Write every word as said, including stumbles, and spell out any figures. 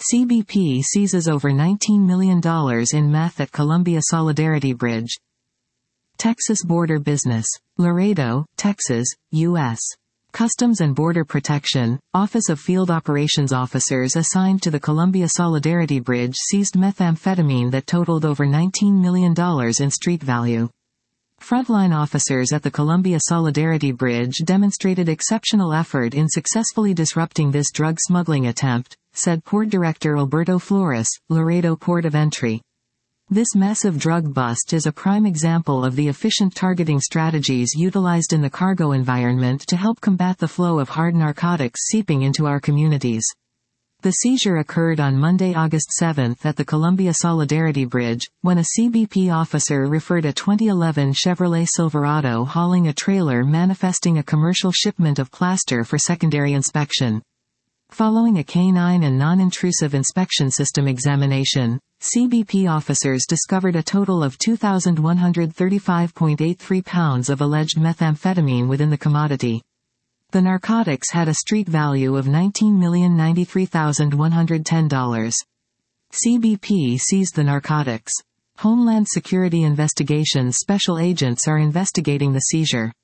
C B P seizes over nineteen million dollars in meth at Columbia Solidarity Bridge. Texas Border Business. Laredo, Texas, U S Customs and Border Protection, Office of Field Operations officers assigned to the Columbia Solidarity Bridge seized methamphetamine that totaled over nineteen million dollars in street value. Frontline officers at the Columbia Solidarity Bridge demonstrated exceptional effort in successfully disrupting this drug smuggling attempt, said Port Director Alberto Flores, Laredo Port of Entry. This massive drug bust is a prime example of the efficient targeting strategies utilized in the cargo environment to help combat the flow of hard narcotics seeping into our communities. The seizure occurred on Monday, August seventh at the Columbia Solidarity Bridge, when a C B P officer referred a twenty eleven Chevrolet Silverado hauling a trailer manifesting a commercial shipment of plaster for secondary inspection. Following a canine and non-intrusive inspection system examination, C B P officers discovered a total of two thousand one hundred thirty-five point eight three pounds of alleged methamphetamine within the commodity. The narcotics had a street value of nineteen million ninety-three thousand one hundred ten dollars. C B P seized the narcotics. Homeland Security Investigations special agents are investigating the seizure.